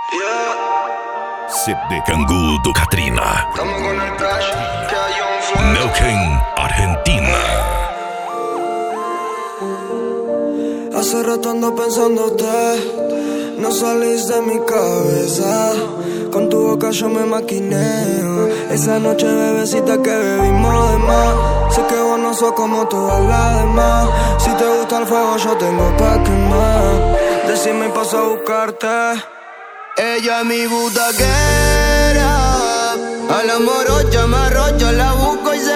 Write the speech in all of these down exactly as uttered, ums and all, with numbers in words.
Yeah. Sip de Cangú do Katrina. Estamos con el cash, que hay un flash. Neuquén, Argentina. Hace rato ando pensándote, no salís de mi cabeza. Con tu boca yo me maquineo. Esa noche, bebecita, que bebimos de más. Sé que vos no sos como todas las demás. Si te gusta el fuego, yo tengo pa' quemar. Decime y paso a buscarte. Ella es mi butaquera. A la morocha me arrocha, la busco y se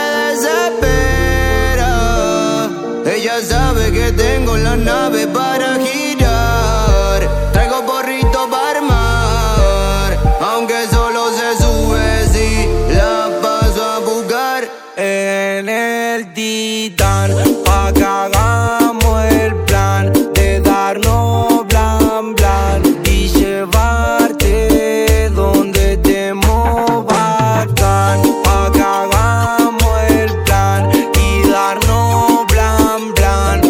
desespera. Ella sabe que tengo la nave para girar. Traigo porrito para armar. Aunque solo se sube si la paso a buscar. En el Titán, pa' que hagamos el plan de darnos blan blan y llevarte donde estemos bacán. Pa' que hagamos el plan y darnos blan blan,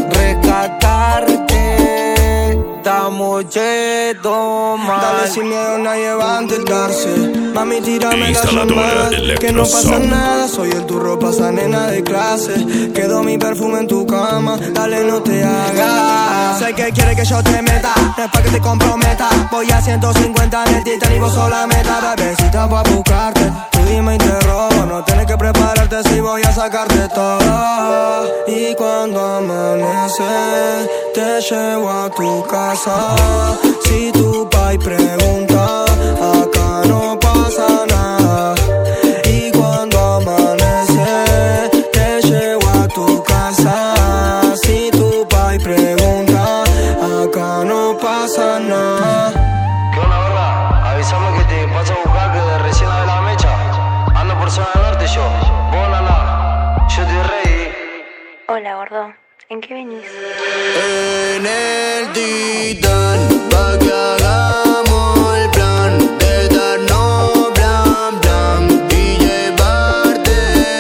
rescatarte, estamos chetos mal. Dale, sin miedo nadie va a enterarse. Mami, tírame la Instaladora llamada, que no pasa Electrosound. nada. Soy el turro, pasa nena de clase. Quedó mi perfume en tu cama, dale, no te hagas. Sé que quiere que yo te meta, no es pa' que te comprometa. Voy a ciento cincuenta en el Titán y vos sos la meta. Bebecita, pa' buscarte, tú dime y te robo. No tienes que prepararte si voy a sacarte todo. Y cuando amanece, te llevo a tu casa. Si tu pai pregunta, acá no pasa nada. Y cuando amanece, te llevo a tu casa. Si tu pai pregunta, acá no pasa nada. ¿Qué onda, verdad? Avísame que te paso a buscar, que de recién la de la mecha. Ando por zona norte yo. Vos nada, yo estoy ready. Hola, gordo. ¿En qué venís? En el Titán, pa' que hagamos el plan de darnos blan blan y llevarte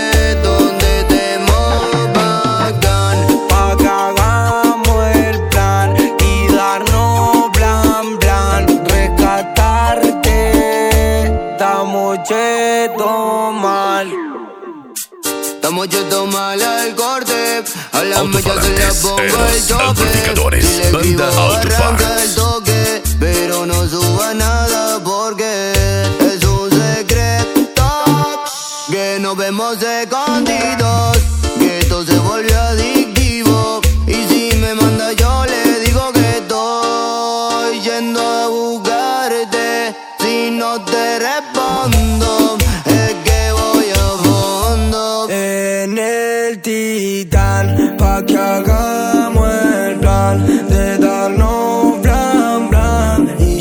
donde estemos bacán. Pa' que hagamos el plan y darnos blan blan, rescatarte, estamos chetos mal. Estamos yendo mal al corte. A la mecha se la Altofalantes, pongo el Eros, toque. amplificadores, Si le banda escribo, Altofax. arranca el toque. Pero no suba nada porque es un secreto. Que nos vemos escondidos, que esto se volvió adictivo. Y si me manda yo le digo que estoy yendo a buscarte. Si no te respondo, es que voy a fondo. En el Titán, pa' que hagamos el plan de darnos blan blan y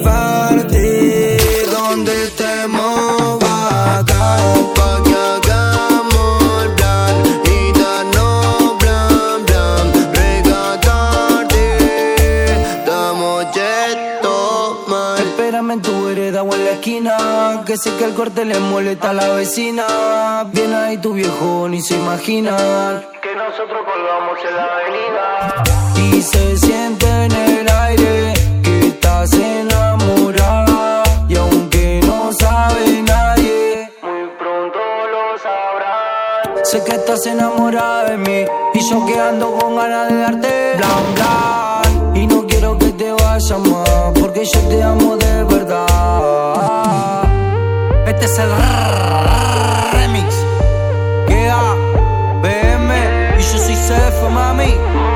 llevarte donde estemos bacán. Pa' que hagamos el plan y darnos blan blan, rescatarte, estamos chetos mal. Espérame en tu vereda o en la esquina, que sé que el corte le molesta a la vecina. Viene ahí tu viejo, ni se imagina Que nosotros colgamos en la avenida. y se siente en el aire que estás enamorada. Y aunque no sabe nadie, Muy pronto lo sabrán. sé que estás enamorada de mí y yo que ando con ganas de darte blan blan. Y no quiero que te vayas más, porque yo te amo de verdad. Este es el remix. Yeah, B M y yo soy Cefo, mami.